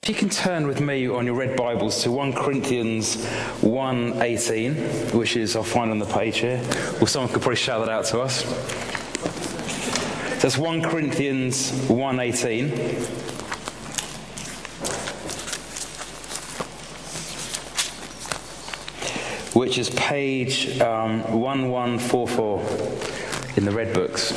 You can turn with me on your red Bibles to 1 Corinthians 1:18, which is, I'll find on the page here, or someone could probably shout that out to us. That's 1 Corinthians 1:18. Which is page 1144 in the red books.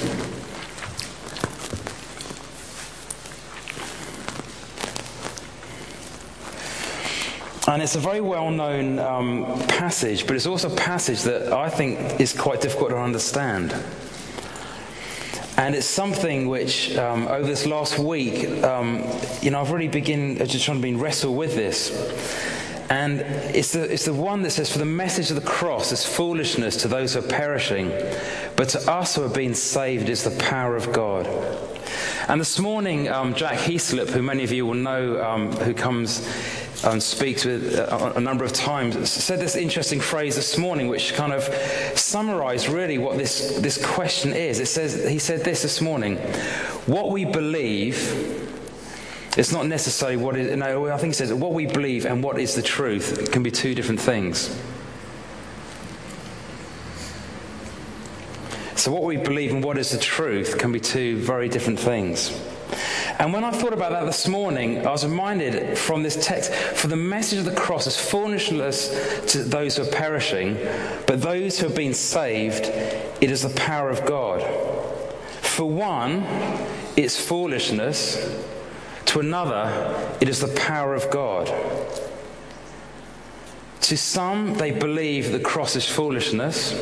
And it's a very well-known passage, but it's also a passage that I think is quite difficult to understand. And it's something which, over this last week, I've really just trying to wrestle with this. And it's the one that says, "For the message of the cross is foolishness to those who are perishing, but to us who are being saved is the power of God." And this morning, Jack Heaslip, who many of you will know, who comes and speaks with a number of times, said this interesting phrase this morning, which kind of summarised really what this question is. He said this morning: what we believe. It's not necessarily what is. No, I think he says what we believe and what is the truth. It can be two different things. So what we believe and what is the truth can be two very different things. And when I thought about that this morning, I was reminded from this text: for the message of the cross is foolishness to those who are perishing, but those who have been saved, it is the power of God. For one, it's foolishness. To another, it is the power of God. To some, they believe the cross is foolishness.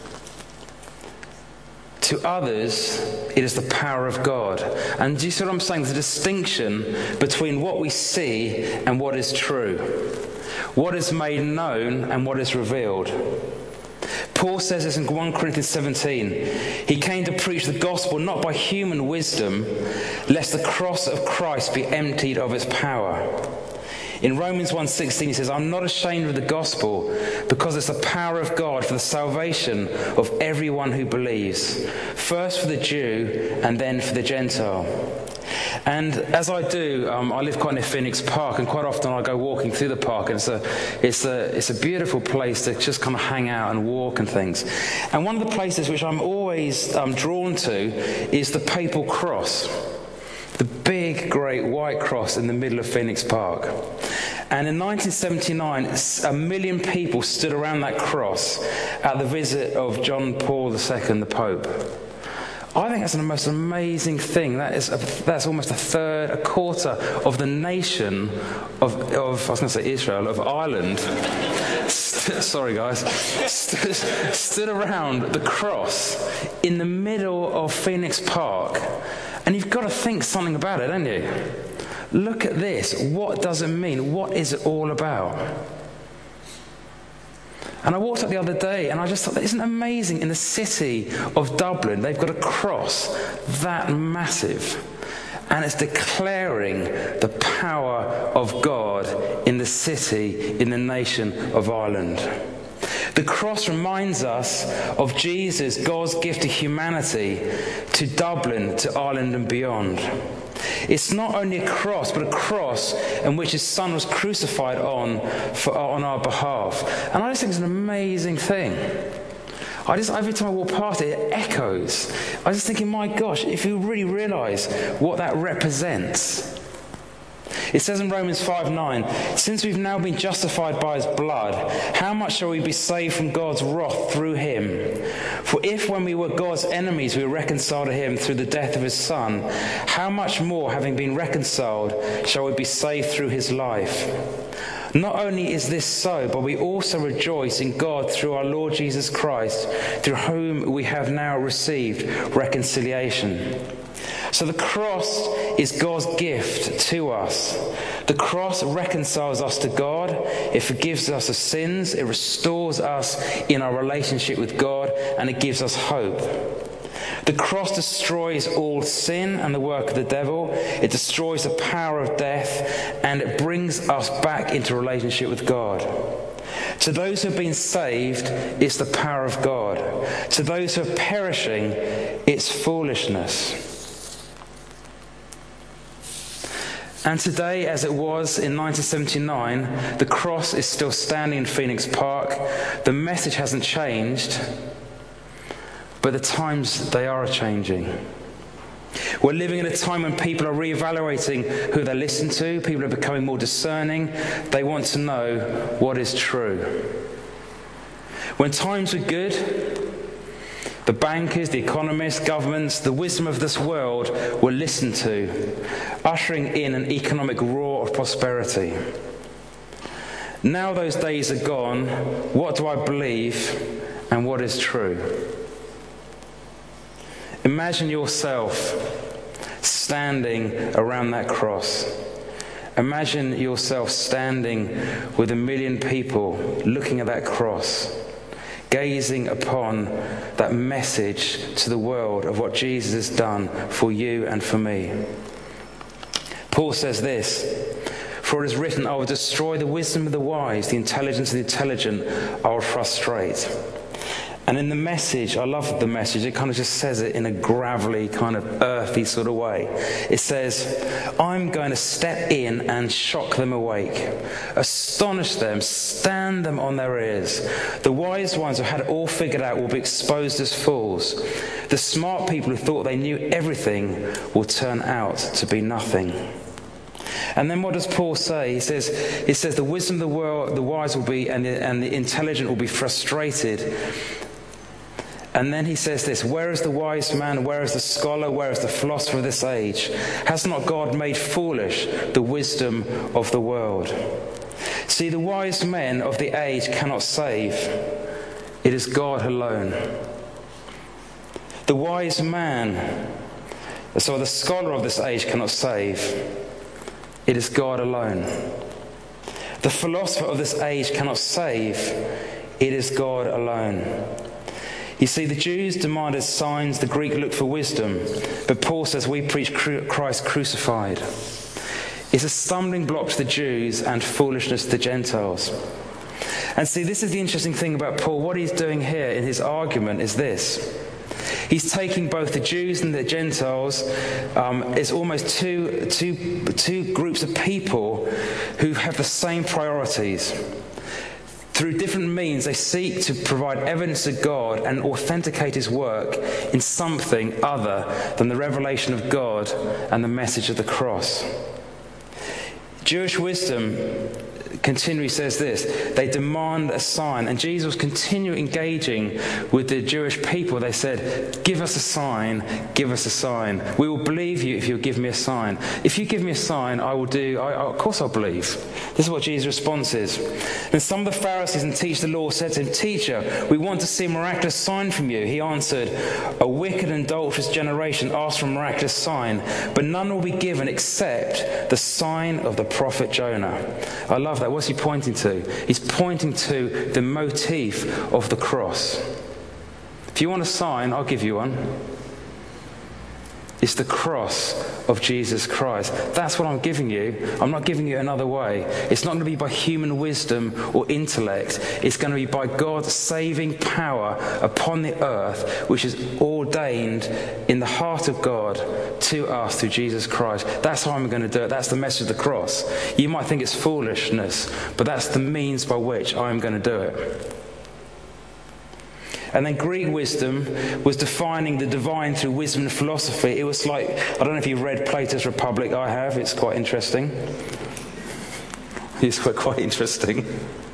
To others, it is the power of God. And do you see what I'm saying? There's a distinction between what we see and what is true. What is made known and what is revealed. Paul says this in 1 Corinthians 17. He came to preach the gospel not by human wisdom, lest the cross of Christ be emptied of its power. In Romans 1:16 he says, "I'm not ashamed of the gospel, because it's the power of God for the salvation of everyone who believes, first for the Jew and then for the Gentile." And as I do, I live quite near Phoenix Park, and quite often I go walking through the park, and it's a beautiful place to just kind of hang out and walk and things. And one of the places which I'm always drawn to is the Papal Cross, the big, great white cross in the middle of Phoenix Park. And in 1979, 1 million people stood around that cross at the visit of John Paul II, the Pope. I think that's the most amazing thing. That's almost a quarter of the nation of I was going to say Israel, of Ireland. Sorry guys, stood around the cross in the middle of Phoenix Park. And you've got to think something about it, haven't you? Look at this. What does it mean? What is it all about? And I walked up the other day and I just thought, isn't it amazing? In the city of Dublin, they've got a cross that massive. And it's declaring the power of God in the city, in the nation of Ireland. The cross reminds us of Jesus, God's gift to humanity, to Dublin, to Ireland and beyond. It's not only a cross, but a cross in which his son was crucified on our behalf. And I just think it's an amazing thing. Every time I walk past it, it echoes. I was just thinking, my gosh, if you really realise what that represents. It says in Romans 5:9, "Since we've now been justified by his blood, how much shall we be saved from God's wrath through him? For if when we were God's enemies we were reconciled to him through the death of his son, how much more, having been reconciled, shall we be saved through his life? Not only is this so, but we also rejoice in God through our Lord Jesus Christ, through whom we have now received reconciliation." So the cross is God's gift to us. The cross reconciles us to God. It forgives us of sins. It restores us in our relationship with God, and it gives us hope. The cross destroys all sin and the work of the devil. It destroys the power of death, and it brings us back into relationship with God. To those who have been saved, it's the power of God. To those who are perishing, it's foolishness. And today, as it was in 1979, the cross is still standing in Phoenix Park. The message hasn't changed, but the times, they are changing. We're living in a time when people are reevaluating who they listen to. People are becoming more discerning. They want to know what is true. When times were good, the bankers, the economists, governments, the wisdom of this world were listened to, ushering in an economic roar of prosperity. Now those days are gone. What do I believe and what is true? Imagine yourself standing around that cross. Imagine yourself standing with 1 million people looking at that cross, gazing upon that message to the world of what Jesus has done for you and for me. Paul says this, "For it is written, I will destroy the wisdom of the wise, the intelligence of the intelligent I will frustrate." And in the message, I love the message, it kind of just says it in a gravelly, kind of earthy sort of way. It says, I'm going to step in and shock them awake, astonish them, stand them on their ears. The wise ones who had it all figured out will be exposed as fools. The smart people who thought they knew everything will turn out to be nothing. And then what does Paul say? He says the wisdom of the world, the wise will be, and the intelligent will be frustrated. And then he says this, where is the wise man, where is the scholar, where is the philosopher of this age? Has not God made foolish the wisdom of the world? See, the wise men of the age cannot save. It is God alone. The wise man, so the scholar of this age cannot save. It is God alone. The philosopher of this age cannot save. It is God alone. You see, the Jews demanded signs, the Greek looked for wisdom, but Paul says we preach Christ crucified. It's a stumbling block to the Jews and foolishness to the Gentiles. And see, this is the interesting thing about Paul. What he's doing here in his argument is this. He's taking both the Jews and the Gentiles. It's almost two groups of people who have the same priorities. Through different means, they seek to provide evidence of God and authenticate his work in something other than the revelation of God and the message of the cross. Jewish wisdom continually says this, they demand a sign, and Jesus was continually engaging with the Jewish people. They said, give us a sign, give us a sign. We will believe you if you'll give me a sign. If you give me a sign, I will do, of course I'll believe. This is what Jesus' response is. And some of the Pharisees and teachers of the law said to him, Teacher, we want to see a miraculous sign from you. He answered, a wicked and adulterous generation asks for a miraculous sign, but none will be given except the sign of the prophet Jonah. I love that. What's he pointing to? He's pointing to the motif of the cross. If you want a sign, I'll give you one. It's the cross of Jesus Christ. That's what I'm giving you. I'm not giving you another way. It's not going to be by human wisdom or intellect. It's going to be by God's saving power upon the earth, which is ordained in the heart of God to us through Jesus Christ. That's how I'm going to do it. That's the message of the cross. You might think it's foolishness, but that's the means by which I'm going to do it. And then Greek wisdom was defining the divine through wisdom and philosophy. It was like, I don't know if you've read Plato's Republic. I have. It's quite interesting. It's quite interesting.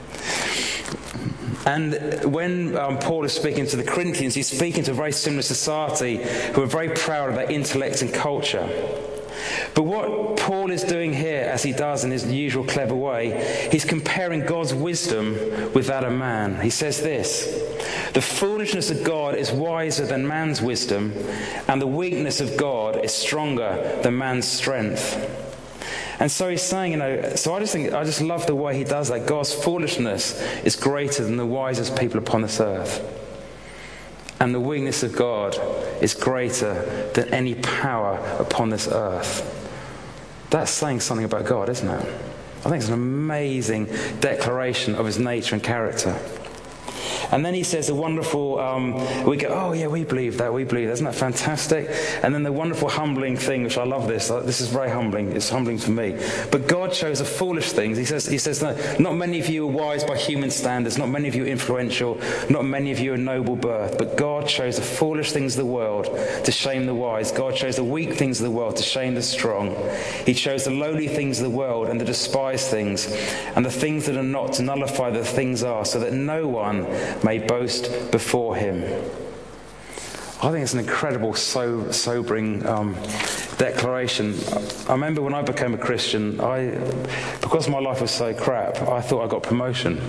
And when Paul is speaking to the Corinthians, he's speaking to a very similar society who are very proud of their intellect and culture. But what Paul is doing here, as he does in his usual clever way, he's comparing God's wisdom with that of man. He says this, the foolishness of God is wiser than man's wisdom, and the weakness of God is stronger than man's strength. And so he's saying, so I just love the way he does that. God's foolishness is greater than the wisest people upon this earth. And the weakness of God is greater than any power upon this earth. That's saying something about God, isn't it? I think it's an amazing declaration of his nature and character. And then he says the wonderful, we go, oh yeah, we believe that, isn't that fantastic? And then the wonderful humbling thing, which I love this is very humbling, it's humbling for me. But God chose the foolish things. He says, no, not many of you are wise by human standards, not many of you are influential, not many of you are noble birth, but God chose the foolish things of the world to shame the wise. God chose the weak things of the world to shame the strong. He chose the lowly things of the world and the despised things, and the things that are not, to nullify the things are, so that no one may boast before him. I think it's an incredible, sobering declaration. I remember when I became a Christian, because my life was so crap, I thought I got promotion.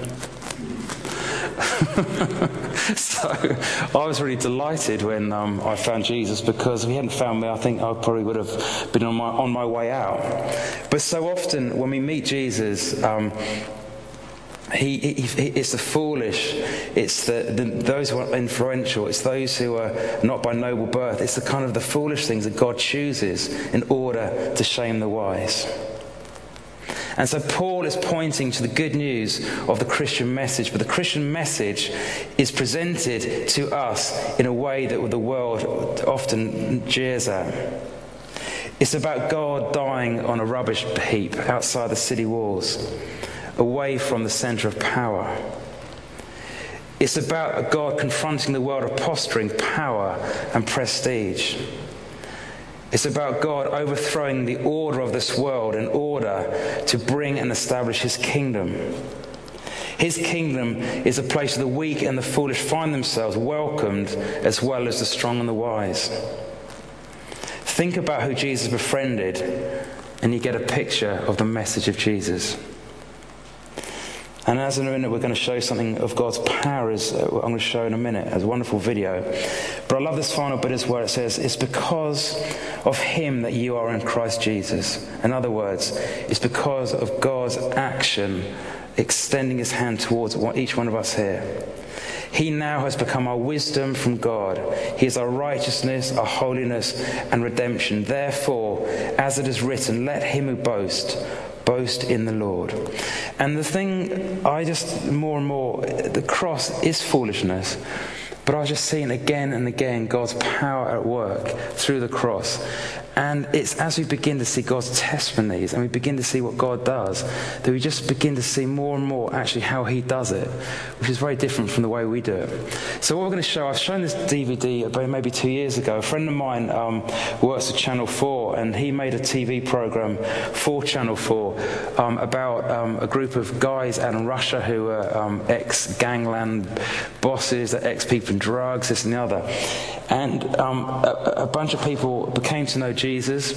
So I was really delighted when I found Jesus, because if he hadn't found me, I think I probably would have been on my way out. But so often when we meet Jesus, it's the foolish, it's those who are influential, it's those who are not by noble birth. It's the kind of the foolish things that God chooses in order to shame the wise. And so Paul is pointing to the good news of the Christian message, but the Christian message is presented to us in a way that the world often jeers at. It's about God dying on a rubbish heap outside the city walls, away from the centre of power. It's about God confronting the world of posturing, power and prestige. It's about God overthrowing the order of this world in order to bring and establish his kingdom. His kingdom is a place where the weak and the foolish find themselves welcomed, as well as the strong and the wise. Think about who Jesus befriended, and you get a picture of the message of Jesus. And as in a minute we're going to show something of God's power, as I'm going to show in a minute, as a wonderful video. But I love this final bit as where it says, it's because of him that you are in Christ Jesus. In other words, it's because of God's action extending his hand towards each one of us here. He now has become our wisdom from God. He is our righteousness, our holiness and redemption. Therefore, as it is written, let him who boast in the Lord. And the thing, more and more, the cross is foolishness, but I was just seeing again and again God's power at work through the cross. And it's as we begin to see God's testimonies and we begin to see what God does, that we just begin to see more and more actually how he does it, which is very different from the way we do it. So what we're going to show, I've shown this DVD about maybe 2 years ago. A friend of mine works at Channel 4, and he made a TV program for Channel 4 about a group of guys out in Russia who are ex-gangland bosses, ex-people in drugs, this and the other. And a bunch of people came to know Jesus,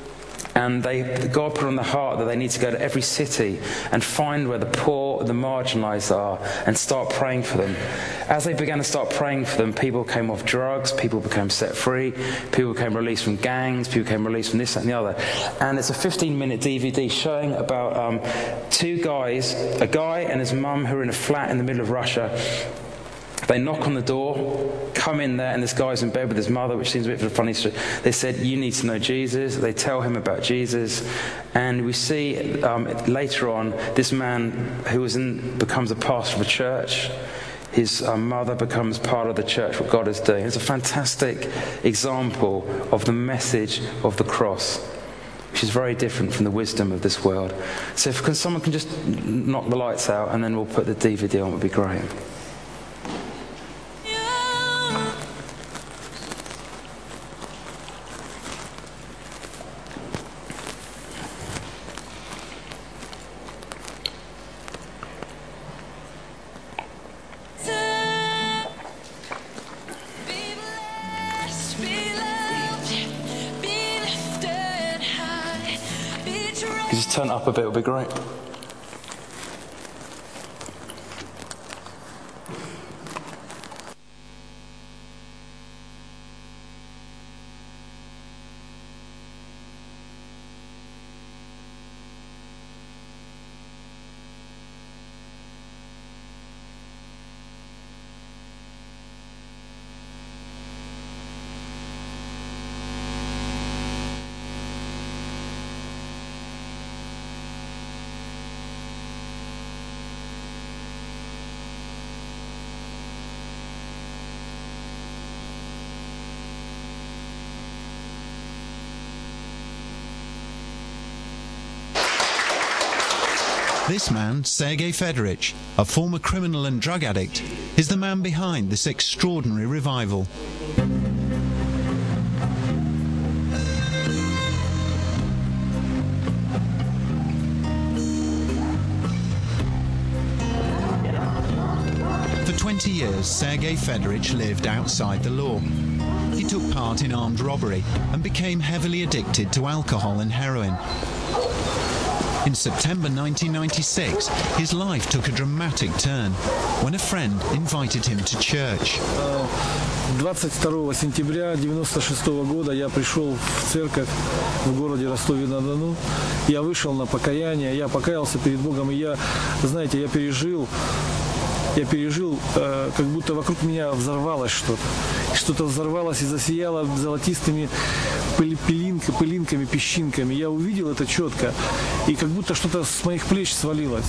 and God put on their heart that they need to go to every city and find where the poor, the marginalised are, and start praying for them. As they began to start praying for them, people came off drugs, people became set free, people became released from gangs, people became released from this, that and the other. And it's a 15-minute DVD showing about two guys, a guy and his mum, who are in a flat in the middle of Russia. They knock on the door, come in there, and this guy's in bed with his mother, which seems a bit of a funny story. They said, you need to know Jesus. They tell him about Jesus. And we see later on, this man who becomes a pastor of a church. His mother becomes part of the church, what God is doing. It's a fantastic example of the message of the cross, which is very different from the wisdom of this world. So if someone can just knock the lights out, and then we'll put the DVD on, it would be great. Just turn it up a bit, it would be great. This man, Sergei Fedorich, a former criminal and drug addict, is the man behind this extraordinary revival. For 20 years, Sergei Fedorich lived outside the law. He took part in armed robbery and became heavily addicted to alcohol and heroin. In September 1996, his life took a dramatic turn when a friend invited him to church. 22 сентября 1996 года я пришел в церковь в городе Ростове-на-Дону. Я вышел на покаяние, я покаялся перед Богом, и я пережил, как будто вокруг меня взорвалось что-то. Что-то взорвалось и засияло золотистыми пылинками, песчинками. Я увидел это четко, и как будто что-то с моих плеч свалилось.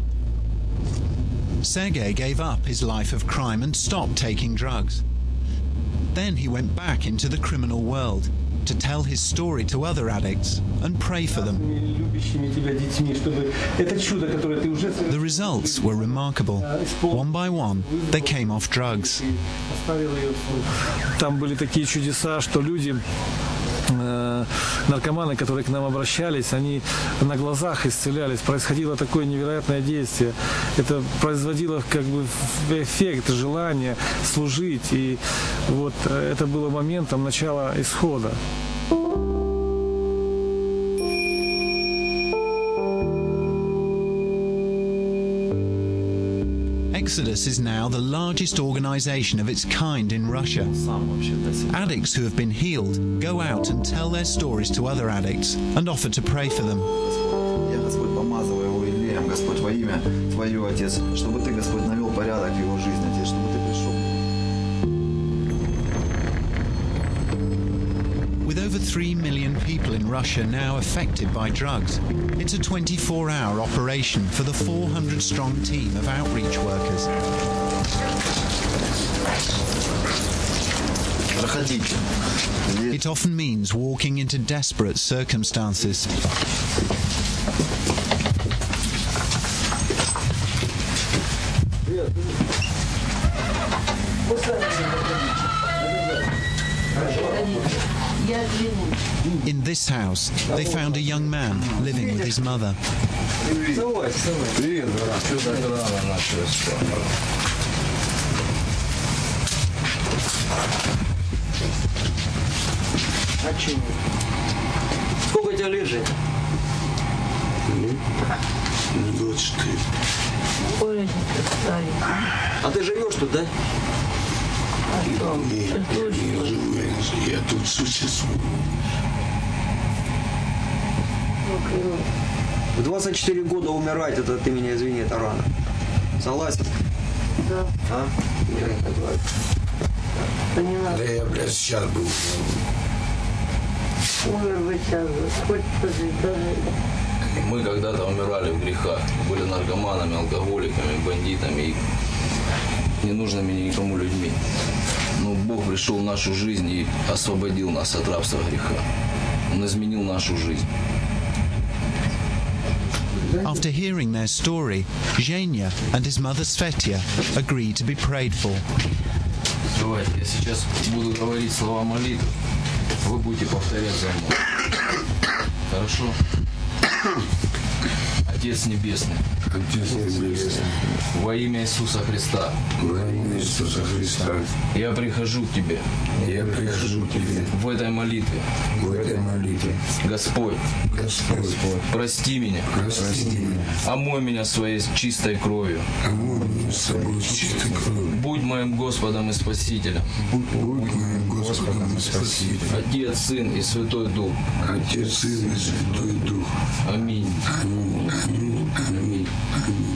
Sergei gave up his life of crime and stopped taking drugs. Then he went back into the criminal world to tell his story to other addicts and pray for them. The results were remarkable. One by one, they came off drugs. Там были такие чудеса, что люди, наркоманы, которые к нам обращались, они на глазах исцелялись. Происходило такое невероятное действие. Это производило как бы эффект, желание служить. И вот это было моментом начала исхода. Exodus is now the largest organization of its kind in Russia. Addicts who have been healed go out and tell their stories to other addicts and offer to pray for them. Я, Господь, помазываю его Илеем, Господь, во имя Твое, Отец, чтобы Ты, Господь, навел порядок в его жизни, Отец, чтобы Ты пришел. With over 3 million people in Russia now affected by drugs, it's a 24-hour operation for the 400-strong team of outreach workers. It often means walking into desperate circumstances. In this house, they found a young man living with his mother. Сколько тебя лет, Жень? 24. Ой, а ты живешь тут, да? Нет, я живу, я тут существую. В 24 года умирать, это ты меня извини, это рано. Согласен? Да. А? Да я, блядь, сейчас был. Умер бы сейчас, хоть пожить даже. Мы когда-то умирали в грехах, были наркоманами, алкоголиками, бандитами и ненужными никому людьми. Но Бог пришел в нашу жизнь и освободил нас от рабства греха. Он изменил нашу жизнь. After hearing their story, Zhenya and his mother Svetia agreed to be prayed for. Давайте, я сейчас буду говорить слова молитвы. Вы будете повторять за мной. Хорошо? Отец Небесный. Отец Небесный. Во имя Иисуса Христа. Во имя Иисуса Христа. Я прихожу к Тебе. Я прихожу к Тебе. В этой молитве. В этой молитве. Господь. Господь. Прости меня. Прости меня. Омой меня своей чистой кровью. Омой меня собой чистой кровью. Будь моим Господом и Спасителем. Будь моим Господом и Спасителем. Отец, Сын и Святой Дух. Отец, Сын и Святой Дух. Аминь. Аминь. Аминь. Аминь. Аминь.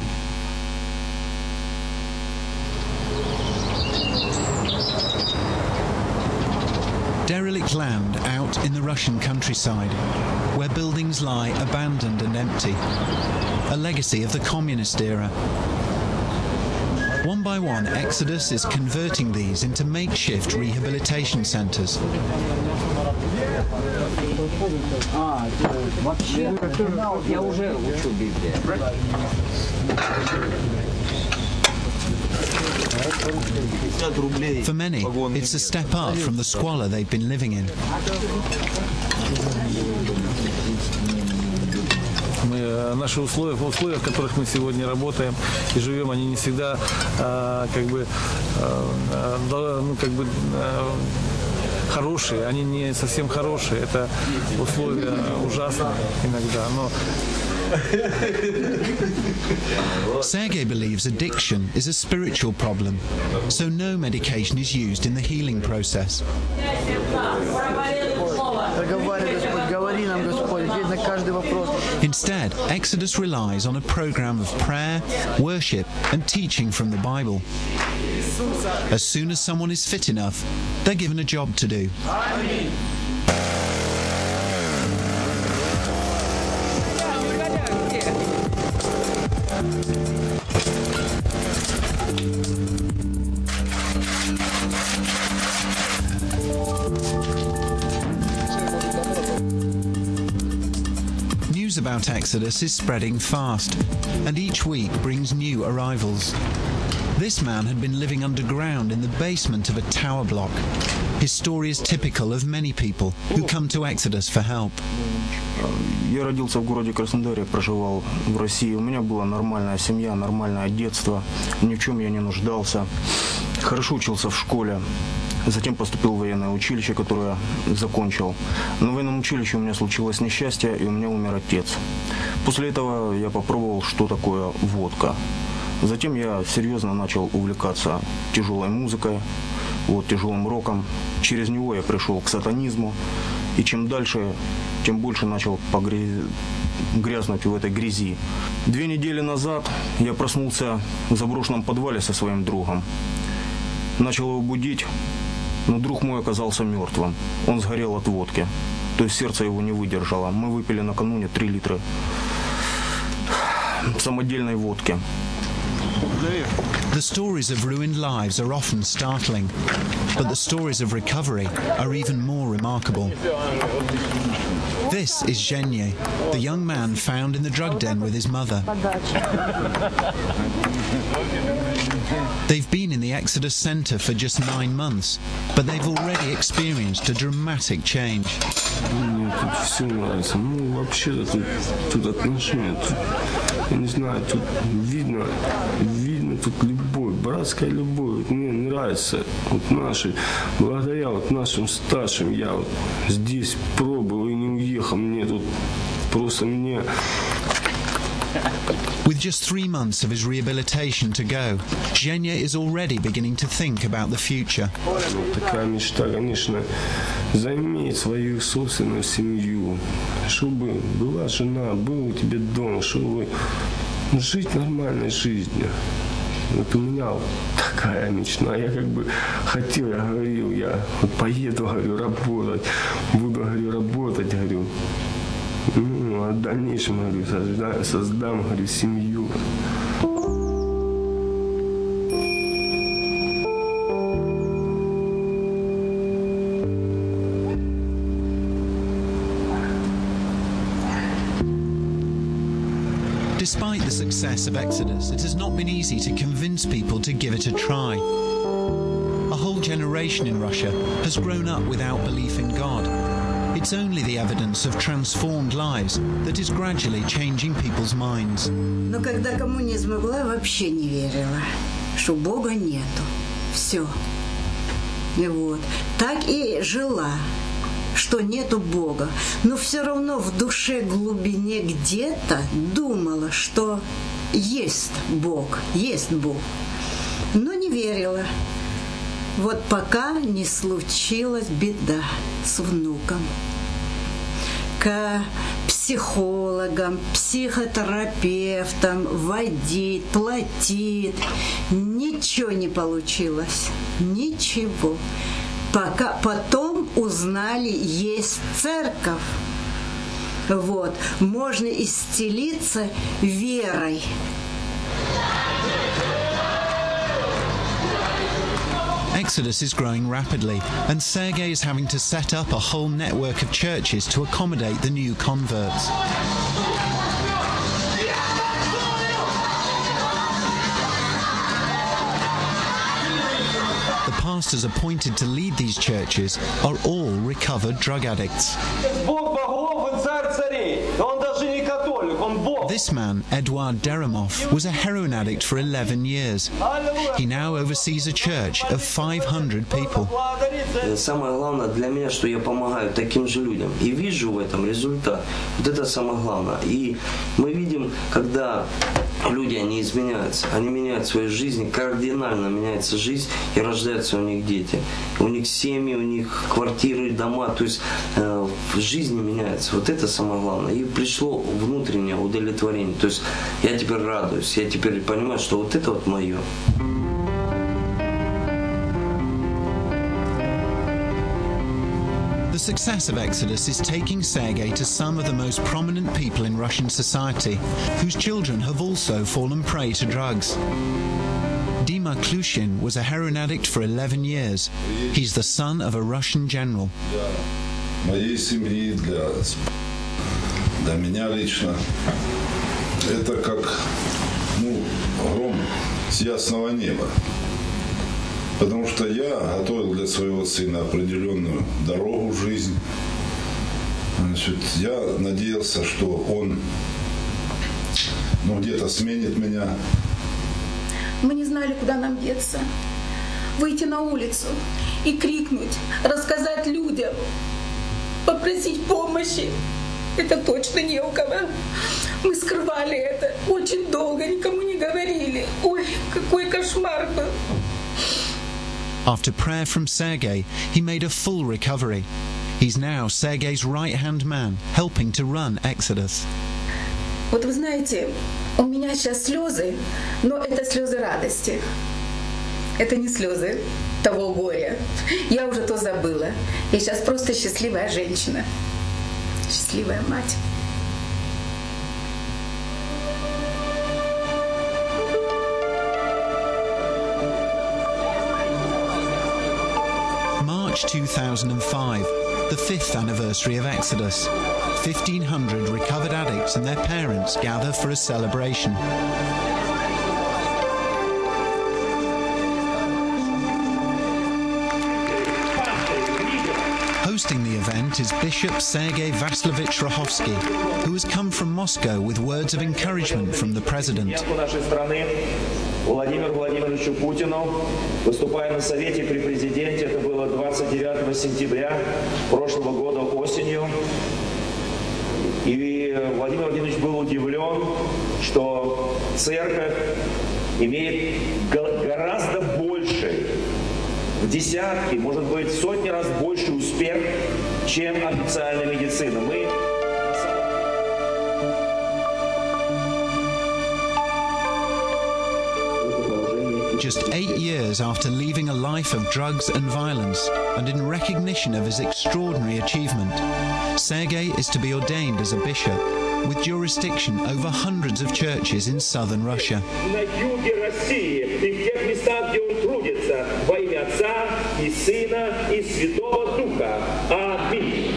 Derelict land out in the Russian countryside, where buildings lie abandoned and empty, a legacy of the communist era. One by one, Exodus is converting these into makeshift rehabilitation centres. Вообще, я уже учу Библию. For many, it's a step up from the squalor they've been living in. Наши условия, в условиях, в которых мы сегодня работаем и живем, они не всегда хорошие, они не совсем хорошие. Это условия ужасные иногда, но Sergei believes addiction is a spiritual problem, so no medication is used in the healing process. Instead, Exodus relies on a program of prayer, worship, and teaching from the Bible. As soon as someone is fit enough, they're given a job to do. News about Exodus is spreading fast, and each week brings new arrivals. This man had been living underground in the basement of a tower block. His story is typical of many people who come to Exodus for help. Я родился в городе Краснодаре, проживал в России. У меня была нормальная семья, нормальное детство. Ни в чем я не нуждался. Хорошо учился в школе. Затем поступил в военное училище, которое закончил. Но в военном училище у меня случилось несчастье, и у меня умер отец. После этого я попробовал, что такое водка. Затем я серьезно начал увлекаться тяжелой музыкой, тяжелым роком. Через него я пришел к сатанизму. И чем дальше, тем больше начал грязнуть в этой грязи. 2 недели назад я проснулся в заброшенном подвале со своим другом. Начал его будить, но друг мой оказался мертвым. Он сгорел от водки. То есть сердце его не выдержало. Мы выпили накануне 3 литра самодельной водки. The stories of ruined lives are often startling, but the stories of recovery are even more remarkable. This is Zhenya, the young man found in the drug den with his mother. They've been in the Exodus Center for just 9 months, but they've already experienced a dramatic change. Мне тут все нравится. Вообще-то тут отношения. Я не знаю, тут видно тут любовь, братская любовь. Мне нравится наши, благодаря нашим старшим я здесь пробовал и не уехал. Мне тут просто With just 3 months of his rehabilitation to go, Zhenya is already beginning to think about the future. Такая мечта, конечно, заиметь свою собственную семью, чтобы была жена, был у тебя дом, чтобы жить нормальной жизнью. Вот у меня такая мечта. Я хотел, я говорил, я поеду, говорю, работать, буду, говорю, работать, говорю. А в дальнейшем, говорю, создам, говорю, семью. Despite the success of Exodus, it has not been easy to convince people to give it a try. A whole generation in Russia has grown up without belief in God. It's only the evidence of transformed lives that is gradually changing people's minds. Но когда коммунизма была, вообще не верила, что Бога нету. Все. И так и жила, что нету Бога. Но все равно в душе глубине где-то думала, что есть Бог, Но не верила. Пока не случилась беда с внуком. К психологам, психотерапевтам водить, платить. Ничего не получилось. Ничего. Пока потом узнали, есть церковь. Можно исцелиться верой. Exodus is growing rapidly, and Sergei is having to set up a whole network of churches to accommodate the new converts. The pastors appointed to lead these churches are all recovered drug addicts. This man, Eduard Deremov, was a heroin addict for 11 years. He now oversees a church of 500 people. Самое главное для меня, что я помогаю таким же людям. И вижу в этом результат. Вот это самое главное. И мы видим, когда люди, они изменяются. Они меняют свою жизнь, кардинально меняется жизнь, и рождаются у них дети. У них семьи, у них квартиры, дома. То есть жизнь меняется. Вот это самое главное. И пришло внутреннее удовлетворение. То есть я теперь радуюсь. Я теперь понимаю, что вот это вот мое. The success of Exodus is taking Sergei to some of the most prominent people in Russian society, whose children have also fallen prey to drugs. Dima Klushin was a heroin addict for 11 years. He's the son of a Russian general. Моей семьи, для меня лично, это как гром с ясного неба. Потому что я готовил для своего сына определенную дорогу в жизнь. Значит, я надеялся, что он где-то сменит меня. Мы не знали, куда нам деться. Выйти на улицу и крикнуть, рассказать людям, попросить помощи. Это точно не у кого. Мы скрывали это очень долго, никому не говорили. Ой, какой кошмар был. After prayer from Sergei, he made a full recovery. He's now Sergei's right-hand man, helping to run Exodus. Вот вы знаете, у меня сейчас слезы, но это слезы радости. Это не слезы того горя. Я уже то забыла. Я сейчас просто счастливая женщина. Счастливая мать. March 2005, the 5th anniversary of Exodus. 1,500 recovered addicts and their parents gather for a celebration. Hosting the event is Bishop Sergei Vaslovich Rahovsky, who has come from Moscow with words of encouragement from the president. Владимиру Владимировичу Путину, выступая на Совете при Президенте, это было 29 сентября прошлого года осенью. И Владимир Владимирович был удивлен, что церковь имеет гораздо больше, в десятки, может быть, сотни раз больше успех, чем официальная медицина. Just 8 years after leaving a life of drugs and violence, and in recognition of his extraordinary achievement, Sergei is to be ordained as a bishop, with jurisdiction over hundreds of churches in southern Russia. На юге России и в тех местах, где он трудится, во имя Отца и Сына и Святого Духа. Аминь.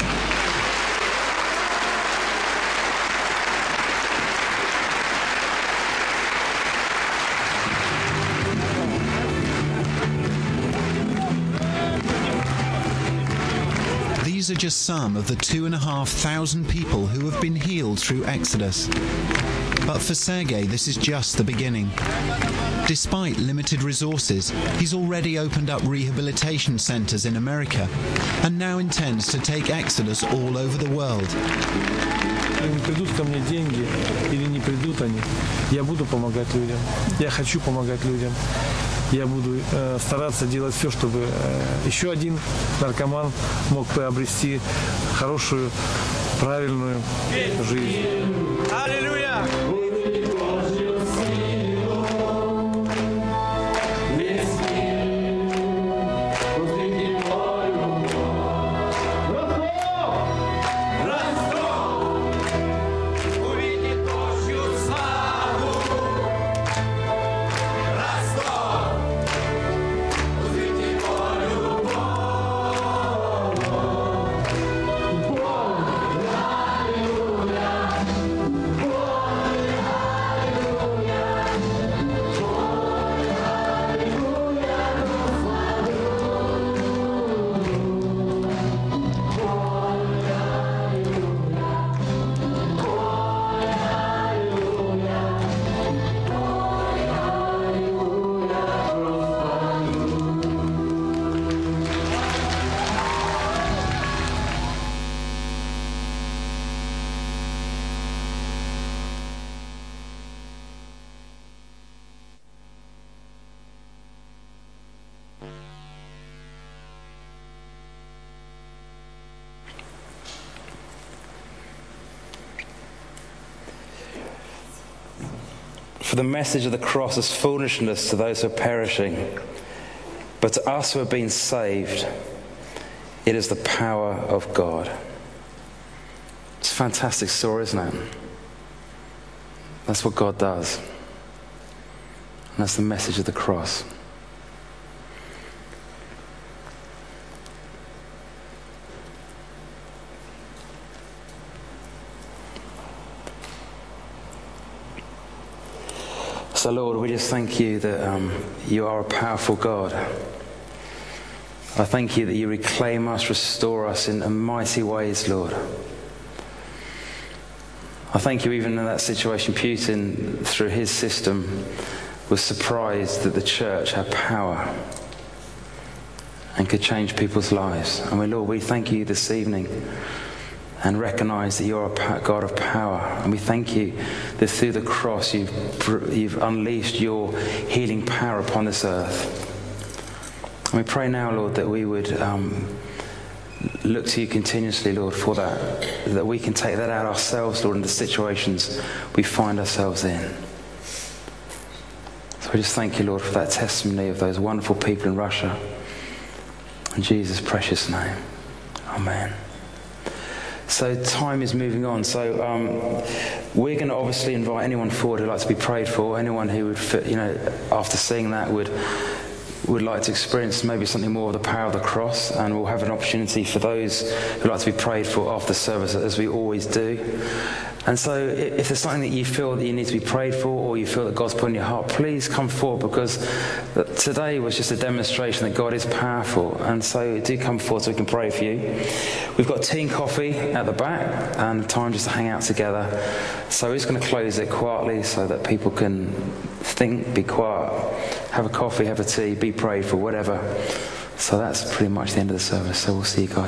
These are just some of the 2,500 people who have been healed through Exodus. But for Sergei, this is just the beginning. Despite limited resources, he's already opened up rehabilitation centers in America and now intends to take Exodus all over the world. Придут ко мне деньги или не придут они, я буду помогать людям. Я хочу помогать людям. Я буду стараться делать все, чтобы еще один наркоман мог приобрести хорошую, правильную жизнь. Аллилуйя! For the message of the cross is foolishness to those who are perishing, but to us who have been saved, it is the power of God. It's a fantastic story, isn't it? That's what God does. And that's the message of the cross. So Lord, we just thank you that you are a powerful God. I thank you that you reclaim us, restore us in mighty ways, Lord. I thank you even in that situation, Putin, through his system, was surprised that the church had power and could change people's lives. And Lord, we thank you this evening and recognize that you're a God of power. And we thank you that through the cross you've unleashed your healing power upon this earth. And we pray now, Lord, that we would look to you continuously, Lord, for that we can take that out ourselves, Lord, in the situations we find ourselves in. So we just thank you, Lord, for that testimony of those wonderful people in Russia. In Jesus' precious name. Amen. So time is moving on. So we're going to obviously invite anyone forward who'd like to be prayed for, anyone who would, after seeing that would like to experience maybe something more of the power of the cross, and we'll have an opportunity for those who'd like to be prayed for after service, as we always do. And so if there's something that you feel that you need to be prayed for, or you feel that God's put in your heart, please come forward, because today was just a demonstration that God is powerful. And so do come forward so we can pray for you. We've got tea and coffee at the back and time just to hang out together. So we're just going to close it quietly so that people can think, be quiet, have a coffee, have a tea, be prayed for, whatever. So that's pretty much the end of the service. So we'll see you guys.